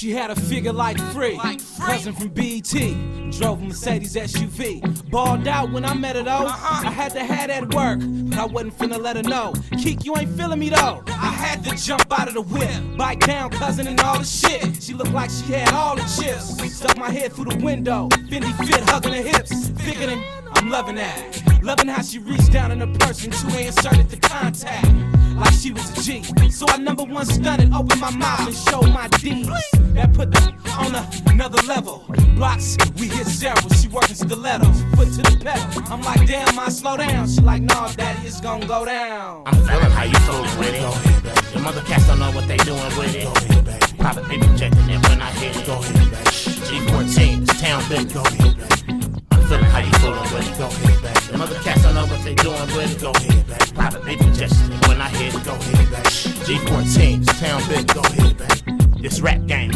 She had a figure like Free, cousin from BT. Drove a Mercedes SUV. Balled out when I met her though. I had to have that work, but I wasn't finna let her know. Keek, you ain't feeling me though. I had to jump out of the whip, bite down, cousin, and all the shit. She looked like she had all the chips. Stuck my head through the window, Fendi fit, hugging her hips. Figuring I'm loving that. Loving how she reached down in her purse and 2A inserted the contact. Like she was a G. So I number one stunted, opened my mouth and showed my D's. That put her on another level. Blocks, we hit several. She working stilettos, foot to the pedal. I'm like, damn, I slow down. She like, nah, daddy, it's gonna go down. I'm feeling how you fooling with it. The mother cats don't know what they doing with it. Private people checking it when I hit it. G14, it's town business. I'm feeling how you fooling with it. The mother cats don't know what they doing with it. Private people checking it when I hit it. G14, it's town business. This rap game.